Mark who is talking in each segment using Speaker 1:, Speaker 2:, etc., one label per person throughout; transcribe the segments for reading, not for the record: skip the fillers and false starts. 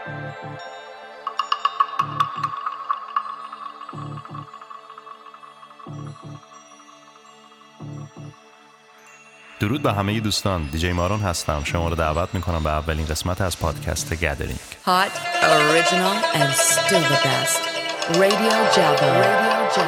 Speaker 1: درود به همه دوستان، دیجی مارون هستم. شما رو دعوت میکنم به اولین قسمت از پادکست گدرینگ.
Speaker 2: Hot, original and still the best. Radio Java.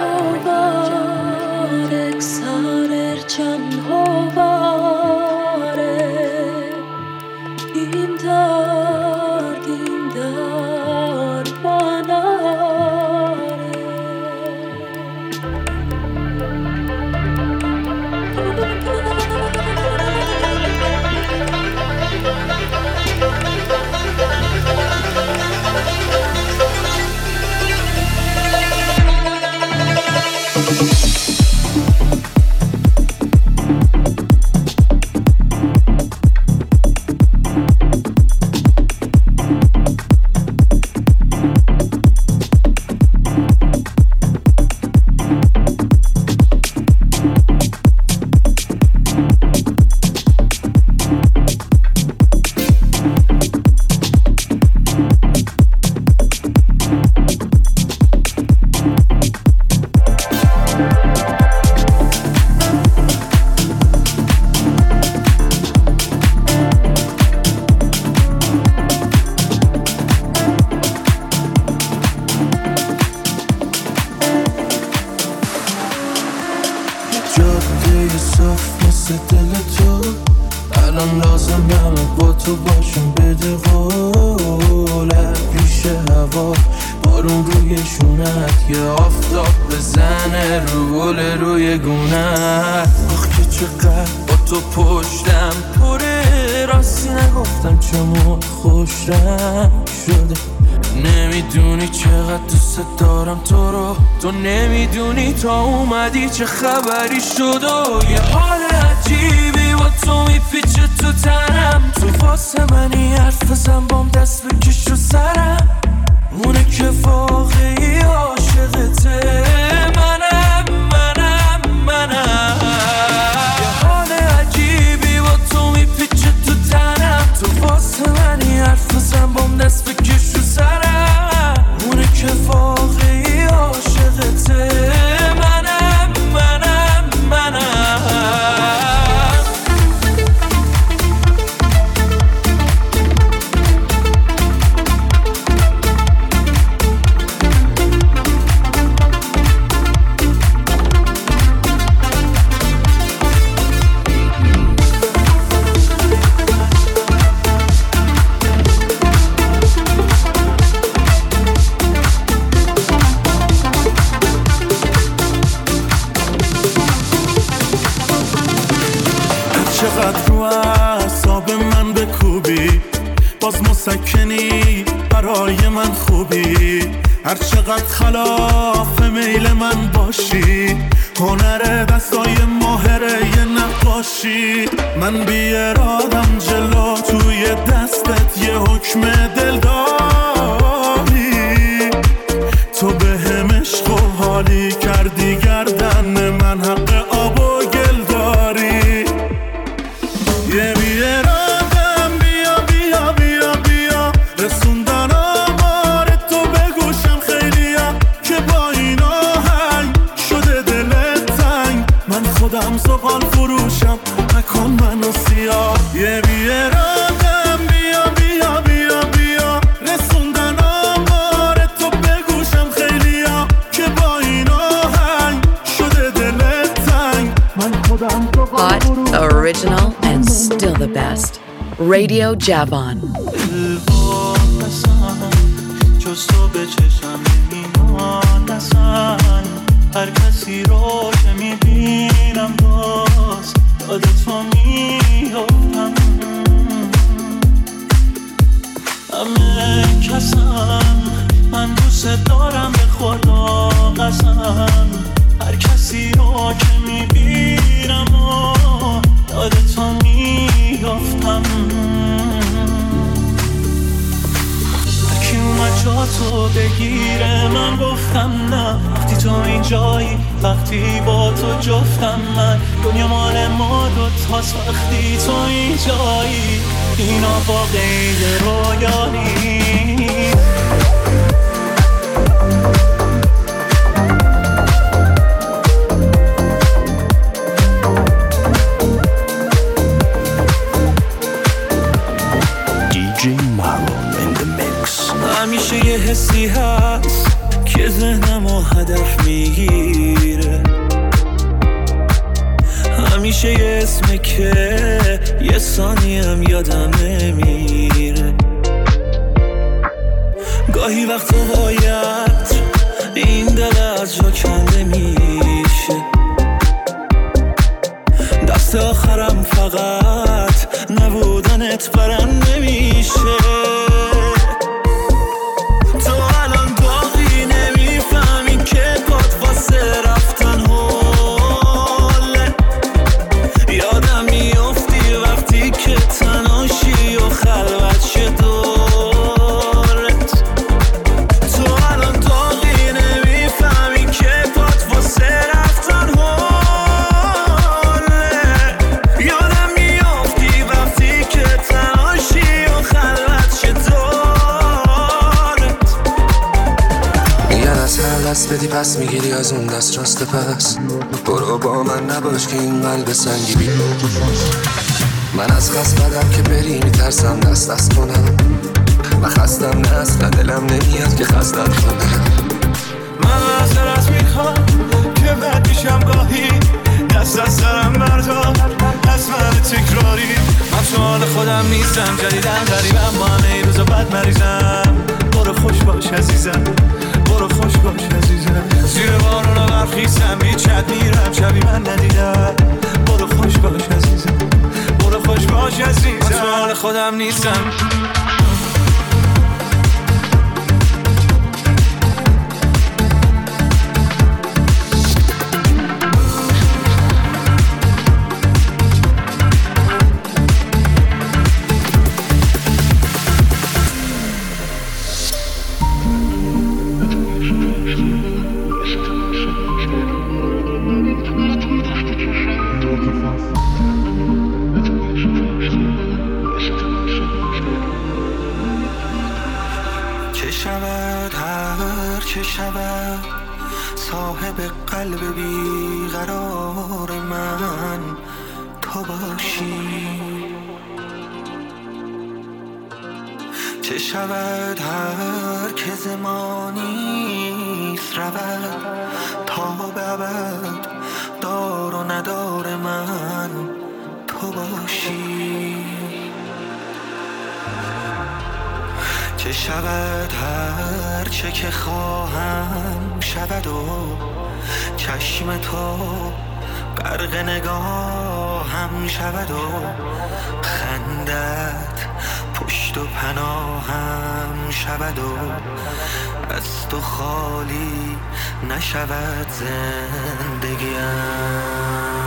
Speaker 3: تو نمیدونی تا اومدی چه خبری شد و یه حال عجیبی با تو میپیچه تو تنم. تو واسه منی حرف بزن بام دست بکش رو سرم. اونه که واقعی عاشقته منم. یه حال عجیبی با تو میپیچه تو تنم. تو واسه منی حرف بزن بام دست بکش رو سرم. اونه که واقعی عاشقته منم.
Speaker 4: چقدر رو اعصاب من بکوبی باز مسکنی برای من خوبی. هر چقدر خلاف میل من باشی هنر دستای ماهره یه نقاشی. من بی ارادم جلو توی دستت یه حکم دل داری. تو به هم عشق و حالی کردی گردن من حق آب و گل داری. یه بی ارادم بیا رسوندن آمار تو به گوشم خیلیا که با این آهنگ شده دلت تنگ. من خودم زغال فروشم نکن منو سیاه. یه بی ارادم بیا رسوندن آمار تو به گوشم خیلیا که با این آهنگ شده دلت تنگ. من خودم زغال فروشم.
Speaker 2: Hot, original and still the best. Radio Javon.
Speaker 5: جز تو به چشم نمیمان اصلا. هر کسی رو که میبینم باز یاد تو میافتم. همه کسم من دوست دارم به خدا قسم. هر کسی رو که میبینم یاد تو میافتم. کی اومد جا تو بگیره من گفتم نه. وقتی تو اینجایی وقتی با تو جفتم من. دنیا مال ما دوتاست وقتی تو اینجایی. اینا واقعی رویا نیست.
Speaker 6: Maron in the mix.
Speaker 5: همیشه یه حسی هست که ذهنمو هدف میگیره، همیشه یه اسمه که یه ثانیم یادم نمیره. گاهی وقتا باید این دل از جا کنده میشه، دست آخرم فقط نبودنت برم نمیشه. تو الان باقی نمیفهمی که پات واسه رفتن هوله، یادم میافتی وقتی که تناشی و خلوت شه دورت. تو الان باقی نمیفهمی که پات واسه رفتن هوله، یادم میافتی وقتی که تناشی و خلوت شه دورت.
Speaker 3: میگن از هر دست بدی پس میگیری از اون دست راست پس. برو با من نباش که این قلب سنگی بی من از خست بدم که بری میترسم دست کنم و خستم نه اصلا دلم نمیاد که خستم کنم.
Speaker 5: من از میخوام که بد میشم گاهی، دست از سرم بردار از من تکراری. من تو حال خودم نیستم، جدیدن غریبم، با همه ای روز بد مریضم. برو خوش باش عزیزم، برو خوش باش عزیزم. زیر بارون برخیستم بیچت میرم شبی من ندیدم. برو خوش باش عزیزم، برو خوش باش عزیزم. من تو حال خودم نیستم.
Speaker 3: چه شود صاحب قلب بیقرار من تو باشی، چه شود هر که زمانیست رود تا به ابد دار و ندار من تو باشی. چه شود هر چه که خواهم شود و چشم تو غرق نگاهم شود و خندت پشت و پناهم شود و از تو خالی نشود زندگیم.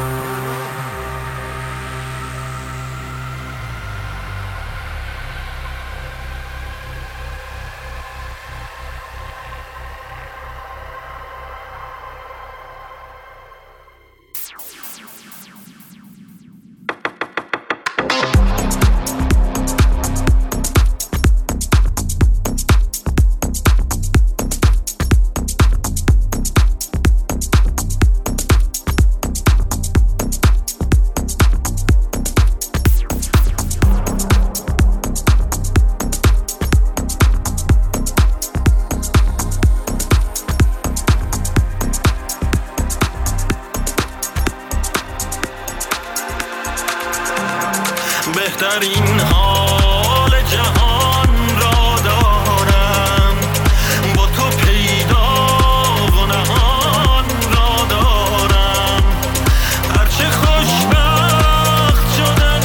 Speaker 5: بهترین حال جهان را دارم، با تو پیدا و نهان را دارم. هرچه خوشبخت شدن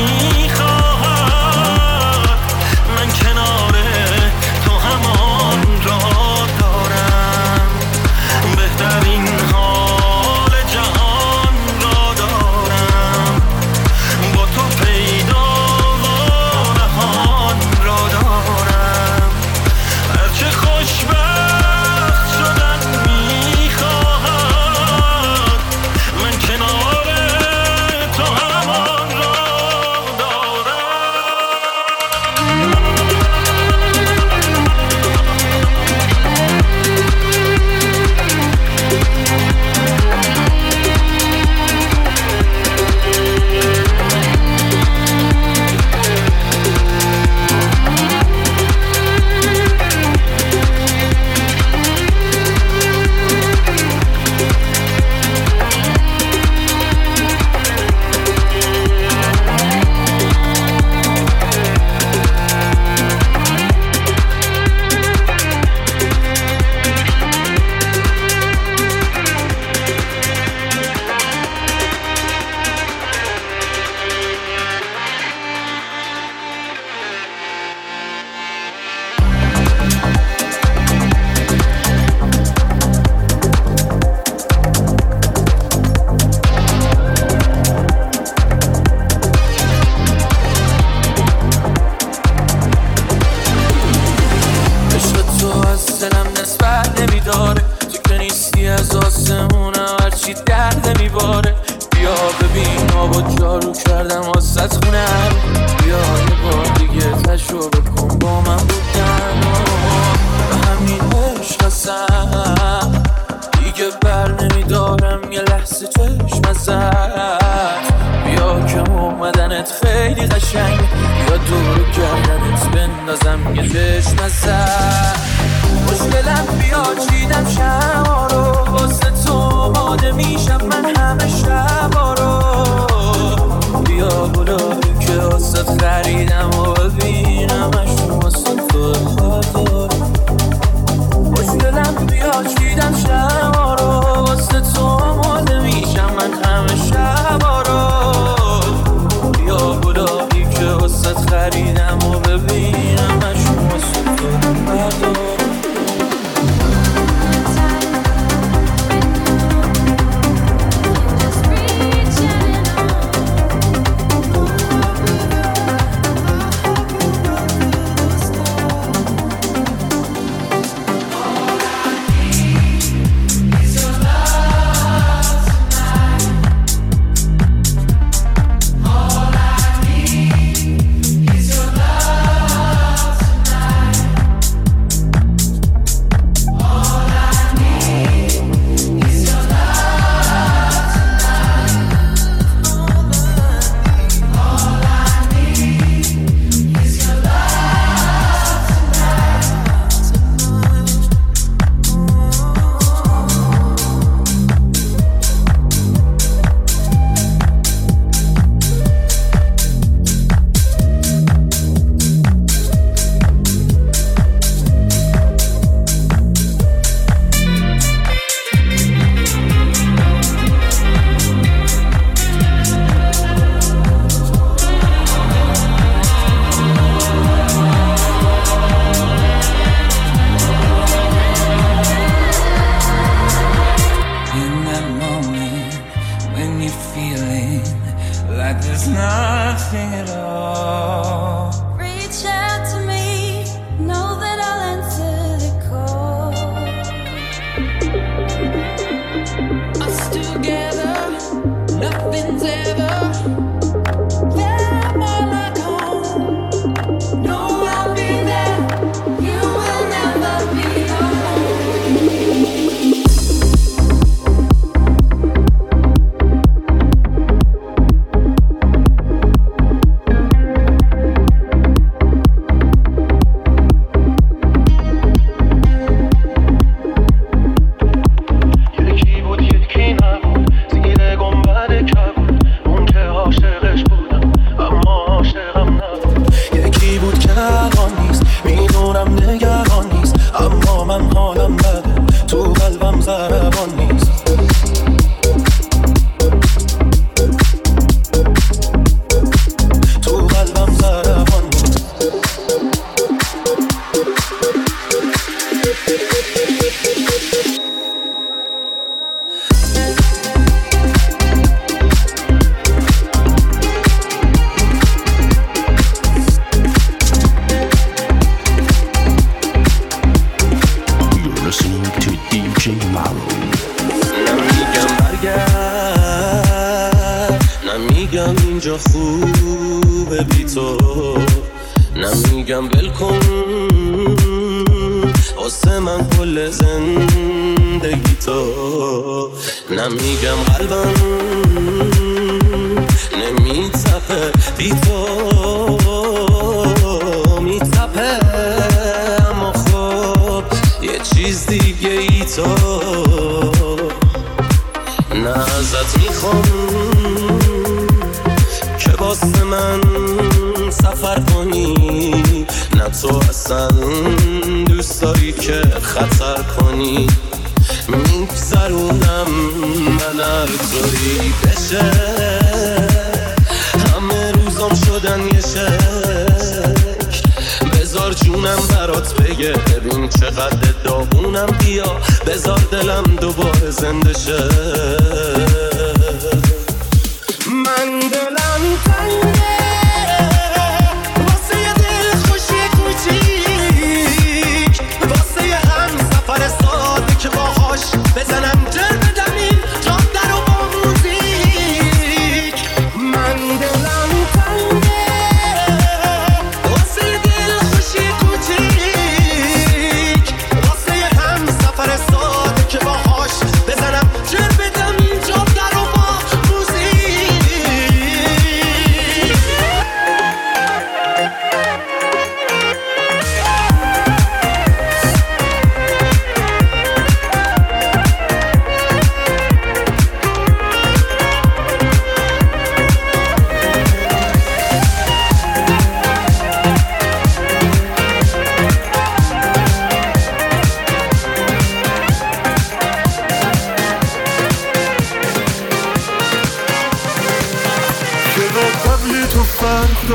Speaker 5: میخواهد من کنار تو همان را دارم. بهترین حال جهان را دارم، با تو پیدا و
Speaker 3: زیادی درد میباره. بیا ببین آبا جارو کردم واسط خونه رو. بیا یه بار دیگه تجربه کن با من بودن و همین عشق هستم دیگه بر نمیدارم یه لحظه چشم ازت. بیا که اومدنت خیلی قشنگ، بیا دور گردنت بندازم یه چشم ازت. مشکلم بیا چیدم شما رو واسه تو آماده میشم من همه شبا رو. بیا گلایی که واسه خریدم و ببینمش واسه تو خاطر. مشکلم بیا چیدم شما رو واسه تو آماده میشم من همه شبا رو. بیا گلایی که واسه خریدم و ببینمش واسه تو خاطر.
Speaker 7: بزنم جر بدمین جان در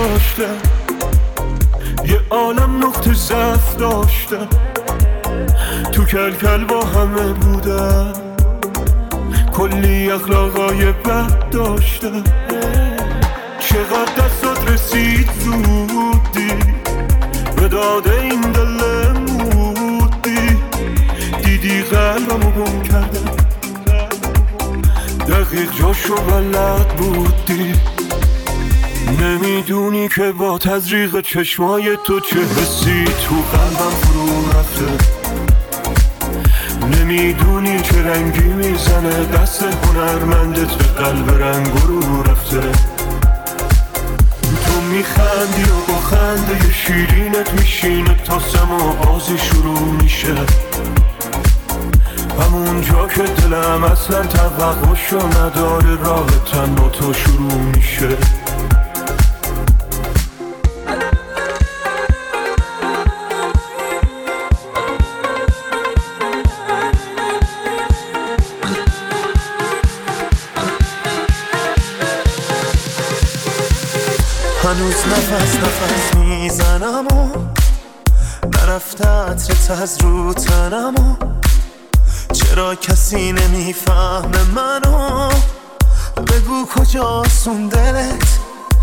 Speaker 4: داشته، یه عالم نقطه ضعف داشته، تو کلکل با همه بودم، کلی اخلاقای بد داشته. چقدر دستات رسید زودی به داده این دل مودی، دیدی قلبمو گم کردم، دقیق جاشو بلد بودی. نمیدونی که با تزریق چشمای تو چه حسی تو قلبم فرو رفته، نمیدونی چه رنگی میزنه دست هنرمندت به قلب رنگ رو رفته. تو میخندی و با خنده شیرینت میشینه تا سما بازی شروع میشه، همون جا که دلم اصلا توقعشو نداره راه تنها تو شروع میشه.
Speaker 5: هنوز نفس میزنم و نرفته عطرت از رو تنم و چرا کسی نمیفهمه منو، بگو کجاست اون دلت،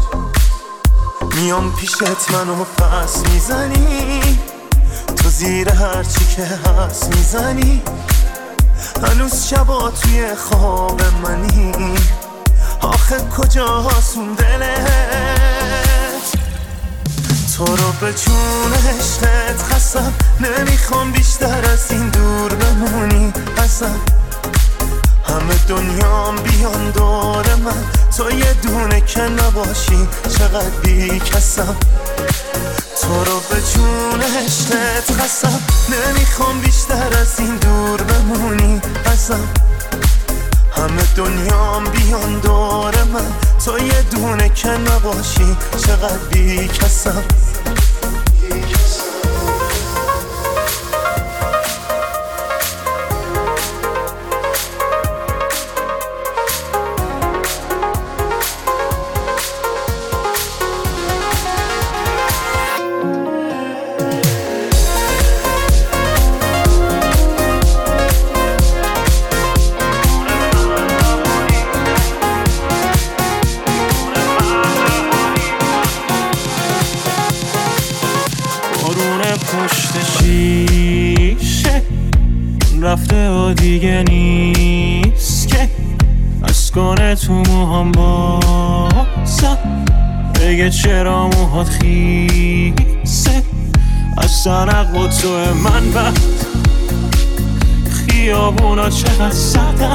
Speaker 5: میام پیشت منو پس میزنی، تو زیر هرچی که هست میزنی، هنوز شبا توی خواب منی، آخه کجاست اون دلت. تو رو به جون عشقت خستم، نمیخوام بیشتر از این دور بمونی ازم، همه دنیام بیان دور من، تو یه دونه که نباشی چقدر بی کسم. تو رو به جون عشقت خستم، نمیخوام بیشتر از این دور بمونی ازم، همه دنیام بیان دور من، تو یه دونه که نباشی چقدر بی کسم. رفته و دیگه نیست که از کنه تو موهام بازم، بگه چرا موهات خیسه از سرق و تو من، بعد خیابونا چقدر سردم،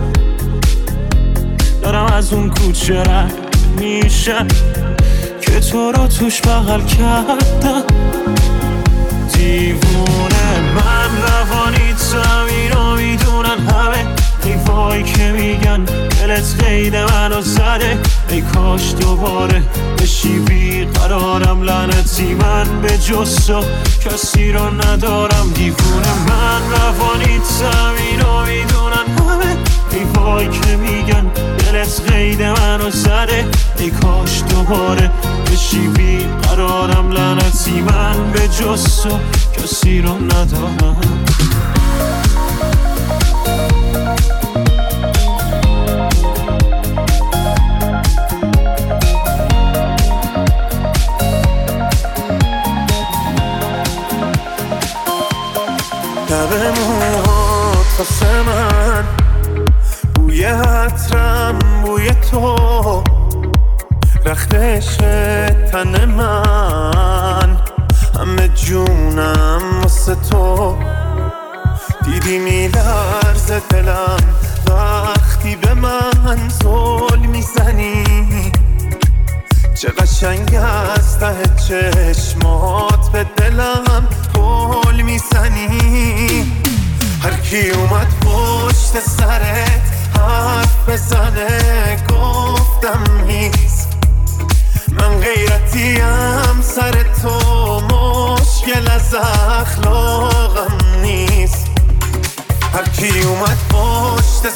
Speaker 5: دارم از اون کوچه رد میشم که تو رو توش بغل کردم. دیوونه من روانی زمینو میدونن همه، حیفایی که میگن دلت قید منو زده، ای کاش دوباره بشی بیقرارم، لعنتی من به جز تو کسی رو ندارم. دیوونه من روانی زمینو میدونن همه، حیفایی که میگن دلت قید منو زده، ای کاش دوباره بشی بیقرارم، لعنتی من به جز تو کسی رو ندارم. لبه موهات واسه من، بوی عطرم بوی تو، رختش تن من، همه جونم واسه تو. دیدی میلرزه دلم وقتی به من زل میزنی، چه قشنگ از ته چشمات به دلم پل میزنی. هر کی اومد پشت سرت حرف بزنه گفتم نیست، من غیرتیم سر تو، مشکل از اخلاقم نیست. هر کی اومد پشت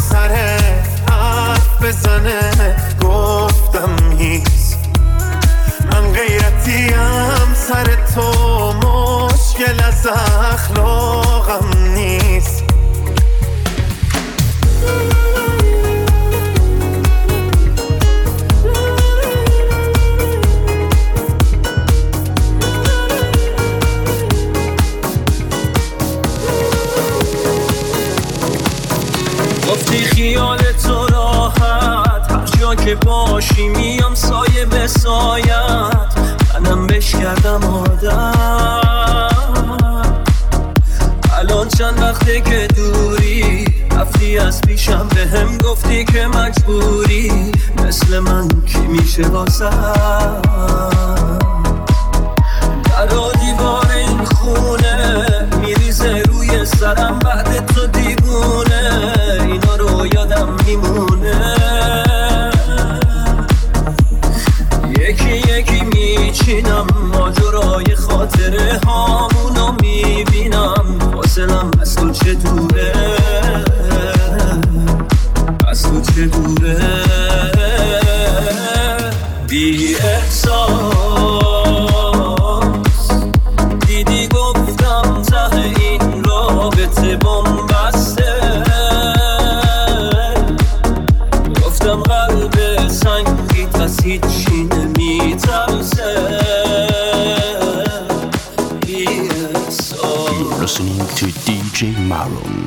Speaker 5: سرت حرف بزنه گفتم نیست، من
Speaker 4: بدیم سر تو مشکل از اخلاقم نیست.
Speaker 3: گفتی خیال تو راحت، هر جا که باشی میام سایه به سایت، منم بش کردم آدم. الان چند وقته که دوری، رفتی از پیشم به هم گفتی که مجبوری، مثل من کی میشه واسم؟ در و دیوار این خونه میریزه روی سرم، بعد تو دیوونه اینا رو یادم میمونه. یکی یکی میچینم ماجرای خاطره هامونو میبینم، فاصلم از تو چه دوره، از تو چه دوره. بی احساس دیدی گفتم ته این رابطه بنبسته، گفتم قلب سنگیت از هیچی نمیترسه. بی احساس.
Speaker 6: You're listening to DJ Maron.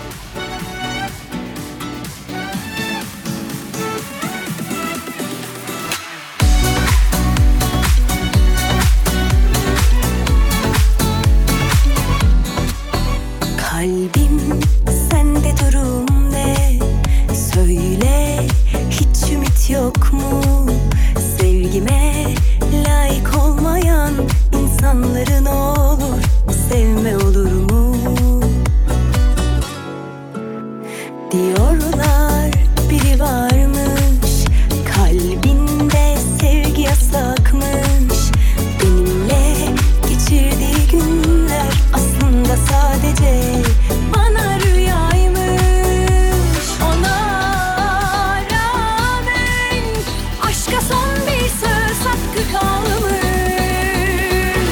Speaker 7: Kalbim sende durum ne? Söyle hiç ümit yok mu? Sevgime layık olmayan insanların olur, sevme olur mu? Diyorlar biri varmış, kalbinde sevgi yasakmış. Benimle geçirdiği günler aslında sadece bana rüyaymış. Ona rağmen aşka son bir söz hakkı kalmış.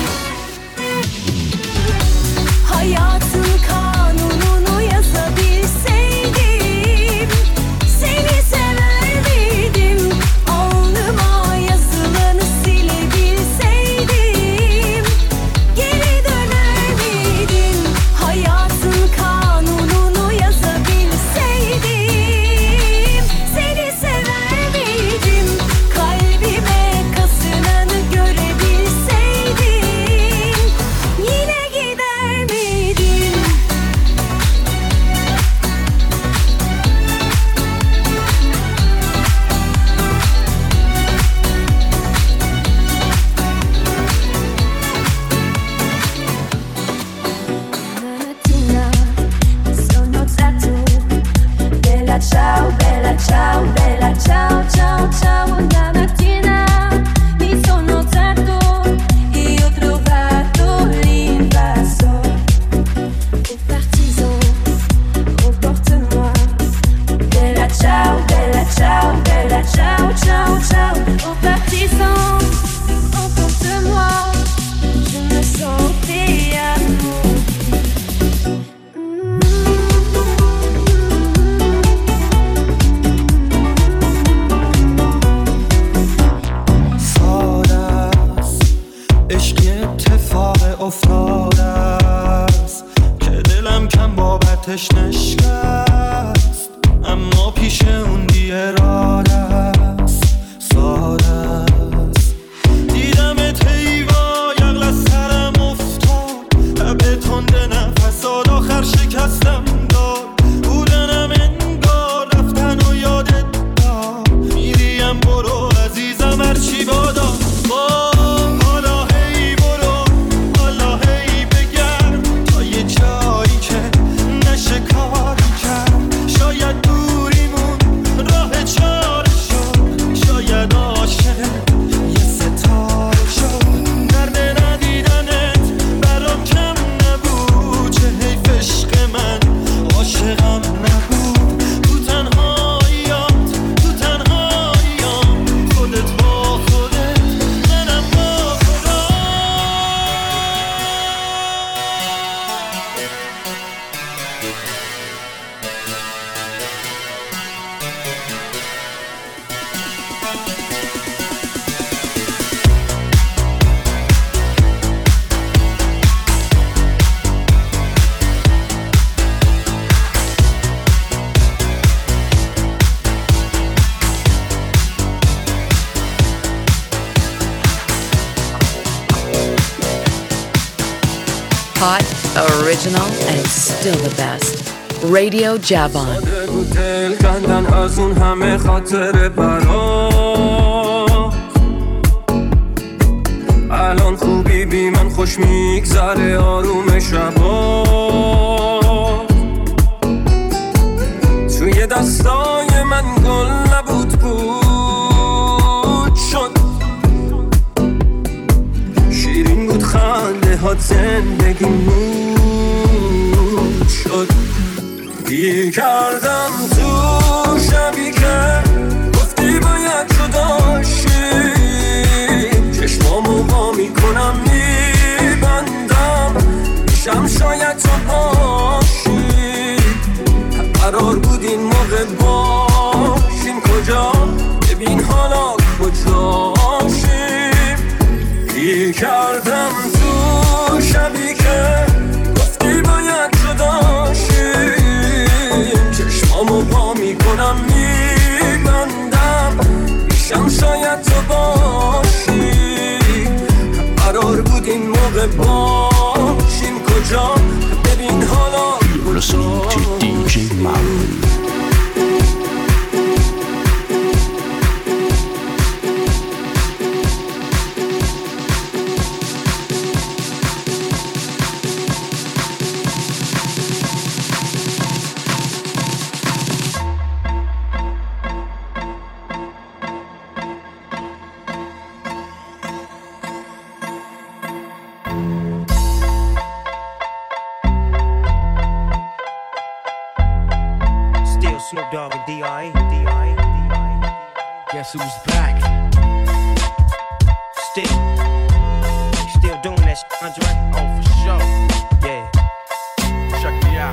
Speaker 7: Hayatın kanununu yazabilseydim, seni sever miydim? Alnıma yazılanı silebilseydim, geri döner miydin? Hayatın kanununu yazabilseydim, seni sever miydim? Kalbime kazınanı görebilseydim, yine gider miydin? Sono stato bella ciao, bella ciao, bella ciao, ciao, ciao. Una mattina mi sono alzato e ho trovato l'invasor. Oh partisan, emporte-moi. Bella ciao, bella ciao, bella ciao, ciao, ciao. Oh partisan, emporte-moi. Je me sentais amour.
Speaker 8: ساده است عشق یه اتفاق افتاده است که دلم کم بابتش نشکست، اما پیش اون بی اراده است. ساده است دیدمت حیوا یقل از سرم افتاد، لبه تنده نفسات آخر شکستم داد. بودنم انگار رفتن و یادت داد، میریم برو عزیزم هرچی بادا. حالا هی برو، حالا هی بگرد تا یه جایی که نشه کاری کرد. شاید دوریمون راه چاره
Speaker 2: Hot, original, and still the best. Radio Javon.
Speaker 3: دل کندن از اون همه خاطر برات. الان خوبی بی من خوش میگذره آروم شبا. توی دستای من گل نبود بود شد. شیرین بود خنده ها زندگی مود شد. گیر کردم تو شبی که گفتی باید جداشی. چشمامو وا میکنم میبندم میشم شاید تو باشی. قرار بود این موقع باشیم کجا ببین حالا کجاشیم. گیر کردم تو شبی که گفتی باید جداشی. چشمامو وا میکنم میبندم میشم شاید تو باشی. قرار بود این موقع باشیم کجا ببین حالا
Speaker 6: listening to DJ Maroon.
Speaker 9: Snoop Dogg and D.I. Guess who's back? Still doing that shit, Andre? Oh, for sure. Yeah. Check me out.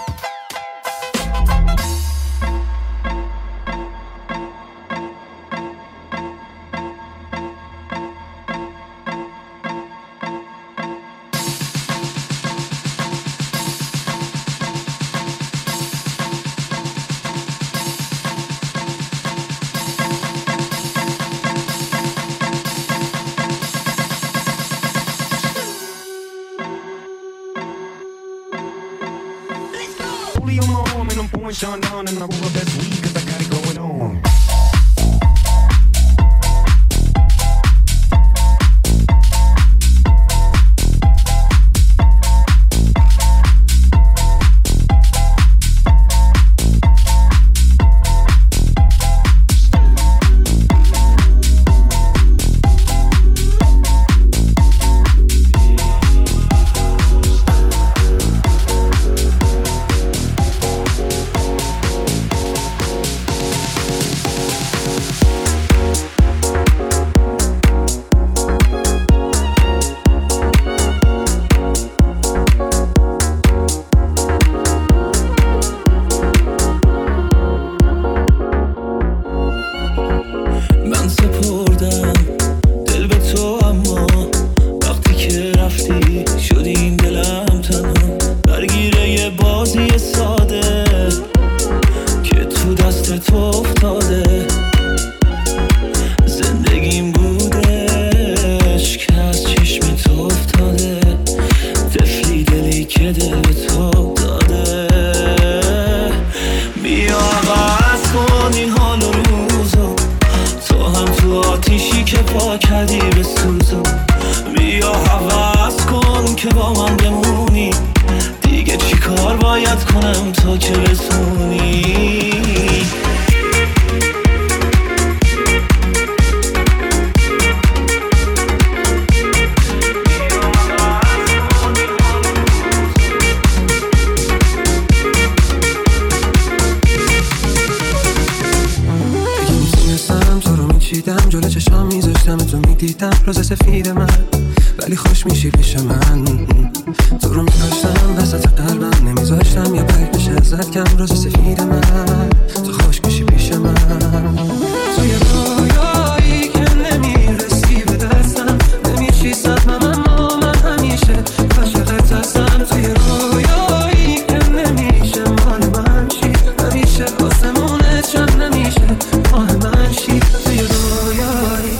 Speaker 9: On my arm and I'm pouring Sean down and I roll the best weed cause I got it going on.
Speaker 8: جلو چشام میذاشتم تو میدیدم روز سفید من ولی خوش میشی پیش من. تو رو میداشتم وسط قلبم نمیذاشتم یا برگ بشه ازت کم روز سفید من. تو خوش میشی پیش من توی رویایی که نمیرسی به دستم نمیشی سهمم اما من همیشه عاشقت هستم. توی رویایی که نمیشه مال من شی همیشه آسمونت چند نمیشه ماه من شی. توی رویایی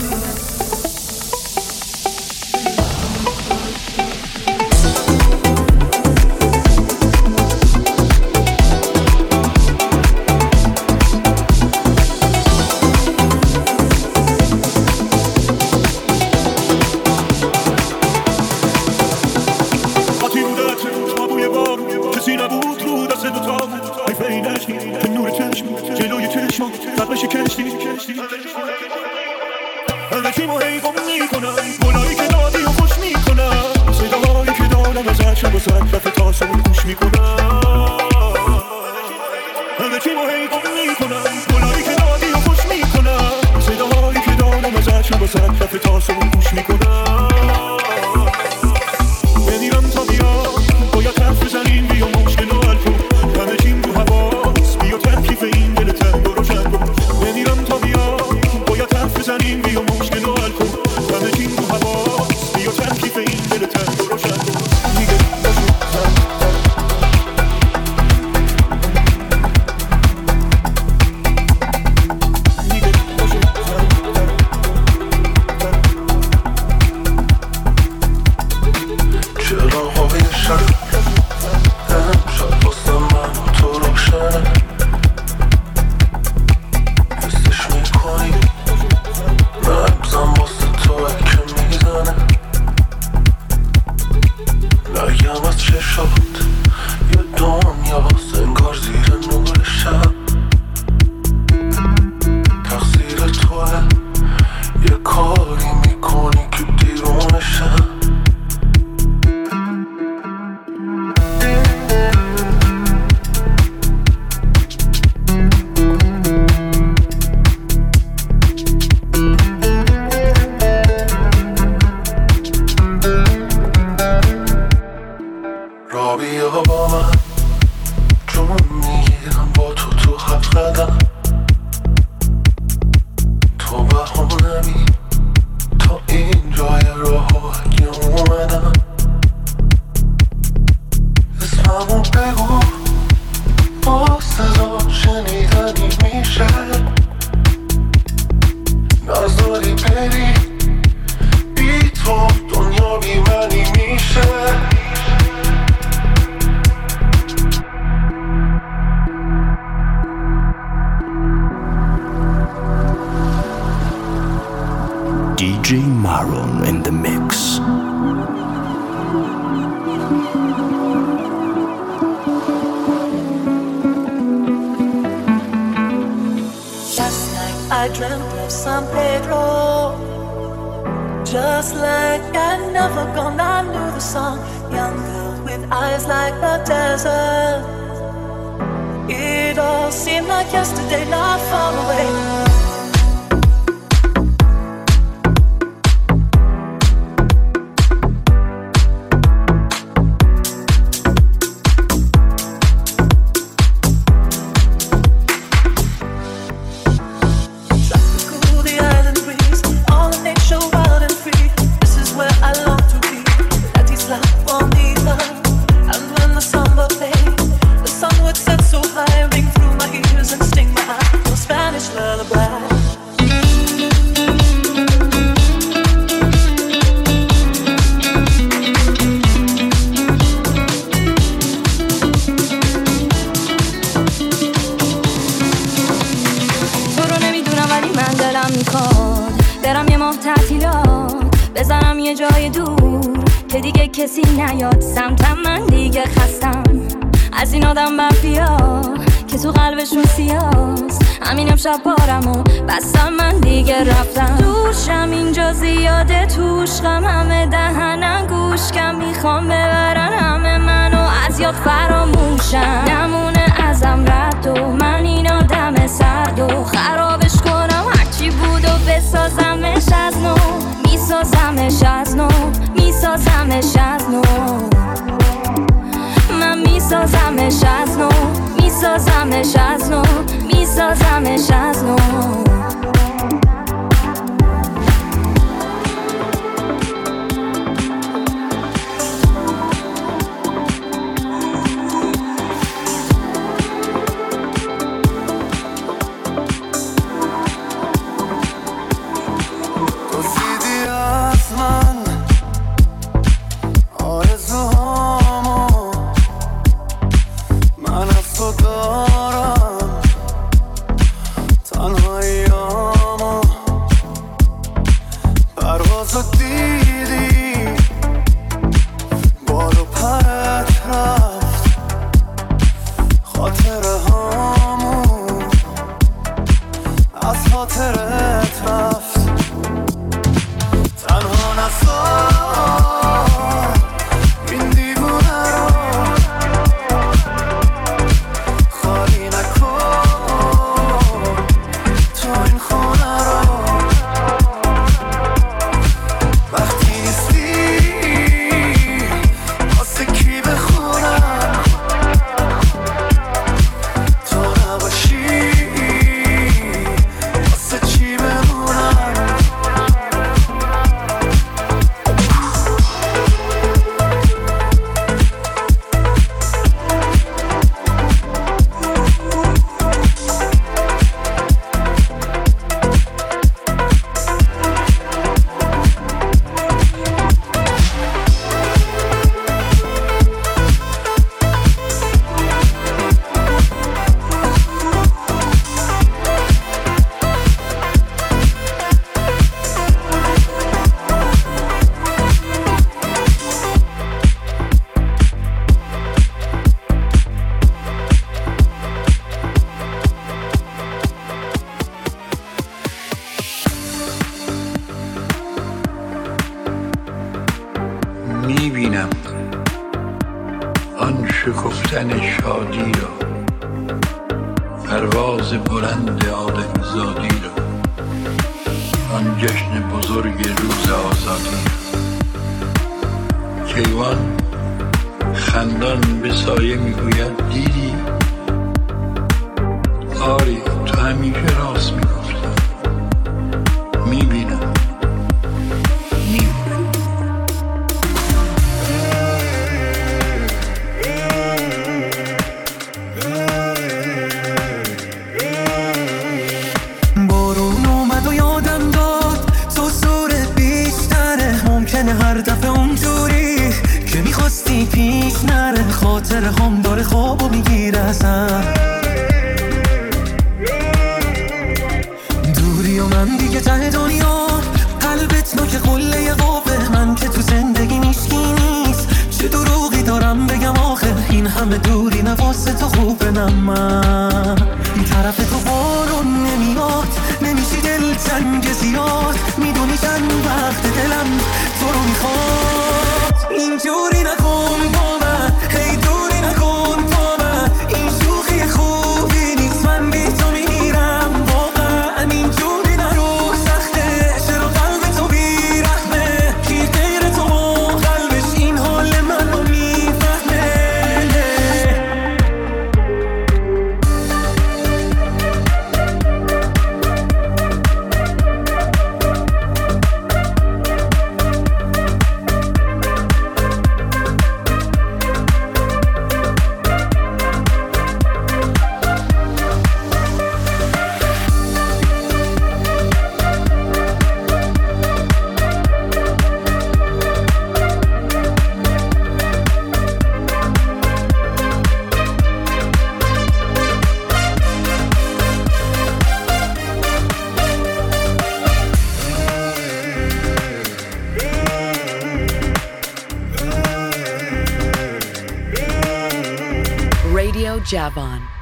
Speaker 4: مزد شب و ساعت رفت تاسمون گوش میکنم همه چی رو هی گم میکنم گلایی که دادی و خوش میکنم صداهایی که دادم مزد شب و ساعت رفت تاسمون گوش میکنم بمیرم تا بیام باید حرف بزنیم بیا مشکل و حل کن همه چیم رو حواس بیا تکلیف این دل تنگ رو روشن کن بمیرم تا بیام باید حرف بزنیم بیا مشکل و حل کن همه چیم رو حواس بیا تکلیف این دل تنگ رو روشن کن دیگه
Speaker 6: DJ Maron in the mix.
Speaker 10: Last night I dreamt of San Pedro. Just like I'd never gone, I knew the song. Young girl with eyes like the desert. It all seemed like yesterday, not far away.
Speaker 7: کسی نیاد سمتم من دیگه خستم از این آدم مافیا که تو قلبشون سیاست همین امشب بارمو بستم من دیگه رفتم دوشم اینجا زیاده توش غم همه دهنم گوشکم میخوام ببرن همه منو از یاد فراموشم نمونه ازم رد و من این آدم سرد و خرابش کنم هرچی بود و بسازمش از نو میسازمش از نو میسازمش از نو من میسازمش از نو میسازمش از نو میسازمش از نو
Speaker 11: شکفتن شادی را، پرواز بلند آدمیزادی را، آن جشن بزرگ روز آزادی را. کیوان خندان به سایه میگوید دیدی؟ آری تو همیشه راست میگفتی. میبینم
Speaker 5: بارون اومد و یادم داد تو زورت بیشتره، ممکنه هر دفعه اونجوری که میخواستی پیش نره، خاطر هم داره خوابو میگیره ازم. دوری و من دیگه ته دنیا، قلبت نوک قله قوه، من که تو زندگی میشکی نیست، چه دروغی دارم بگم آخه، این همه دوری نواسه تو خوبه. نه من این طرف تو بارون نمیاد، نمیشی دل تنگ زیاد، میدونی چند وقت دلم تو رو میخواد. اینجوری نکن با من، هی دوری نکن با من، این شوخی خوبی نیست، من بی تو میرم واقعا. اینجوری نرو سخته، چرا قلب تو بیرحمه، کی غیر تو قلبش این حال من رو میفهمه.
Speaker 2: Radio Javon.